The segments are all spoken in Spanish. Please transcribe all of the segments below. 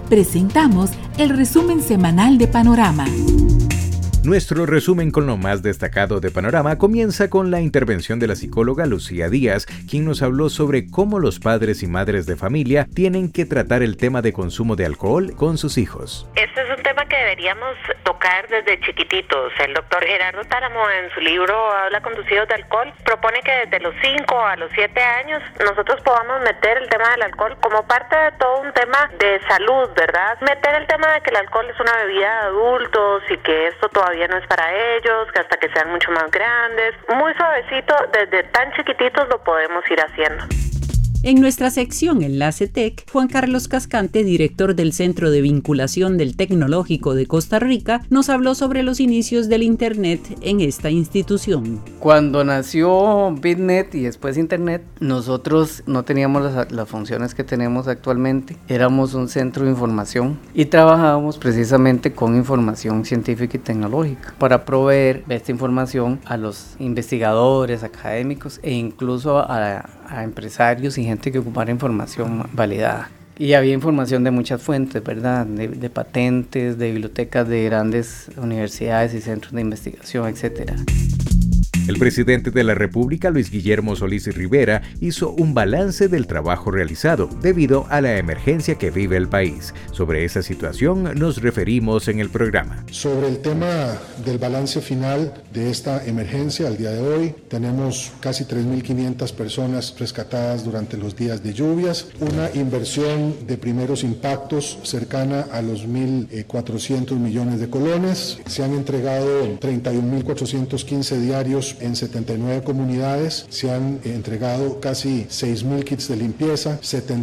presentamos el resumen semanal de Panorama. Nuestro resumen con lo más destacado de Panorama comienza con la intervención de la psicóloga Lucía Díaz, quien nos habló sobre cómo los padres y madres de familia tienen que tratar el tema de consumo de alcohol con sus hijos. Este es un tema que deberíamos tocar desde chiquititos. El doctor Gerardo Táramo, en su libro Habla con tus hijos de alcohol, propone que desde los 5 a los 7 años nosotros podamos meter el tema del alcohol como parte de todo un tema de salud, ¿verdad? Meter el tema de que el alcohol es una bebida de adultos y que esto todavía no es para ellos, que hasta que sean mucho más grandes, muy suavecito, desde tan chiquititos lo podemos ir haciendo. En nuestra sección Enlace Tech, Juan Carlos Cascante, director del Centro de Vinculación del Tecnológico de Costa Rica, nos habló sobre los inicios del Internet en esta institución. Cuando nació Bitnet y después Internet, nosotros no teníamos las funciones que tenemos actualmente. Éramos un centro de información y trabajábamos precisamente con información científica y tecnológica para proveer esta información a los investigadores, académicos e incluso a empresarios y gente que ocupara información validada. Y había información de muchas fuentes, ¿verdad? De patentes, de bibliotecas de grandes universidades y centros de investigación, etcétera. El presidente de la República, Luis Guillermo Solís Rivera, hizo un balance del trabajo realizado debido a la emergencia que vive el país. Sobre esa situación nos referimos en el programa. Sobre el tema del balance final de esta emergencia, al día de hoy tenemos casi 3.500 personas rescatadas durante los días de lluvias, una inversión de primeros impactos cercana a los 1.400 millones de colones, se han entregado 31.415 diarios en 79 comunidades, se han entregado casi 6.000 kits de limpieza,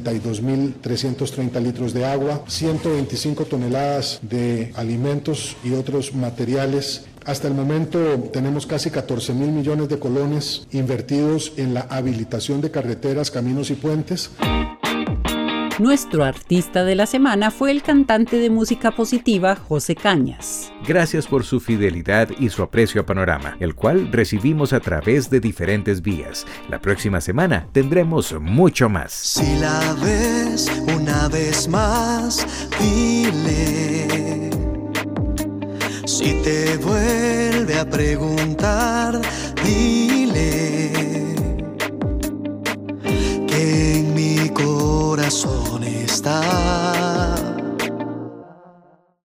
72.330 litros de agua, 125 toneladas de alimentos y otros materiales. Hasta el momento tenemos casi 14.000 millones de colones invertidos en la habilitación de carreteras, caminos y puentes. Nuestro artista de la semana fue el cantante de música positiva José Cañas. Gracias por su fidelidad y su aprecio a Panorama, el cual recibimos a través de diferentes vías. La próxima semana tendremos mucho más. Si la ves una vez más, dile. Si te vuelve a preguntar, dile que en mi corazón está.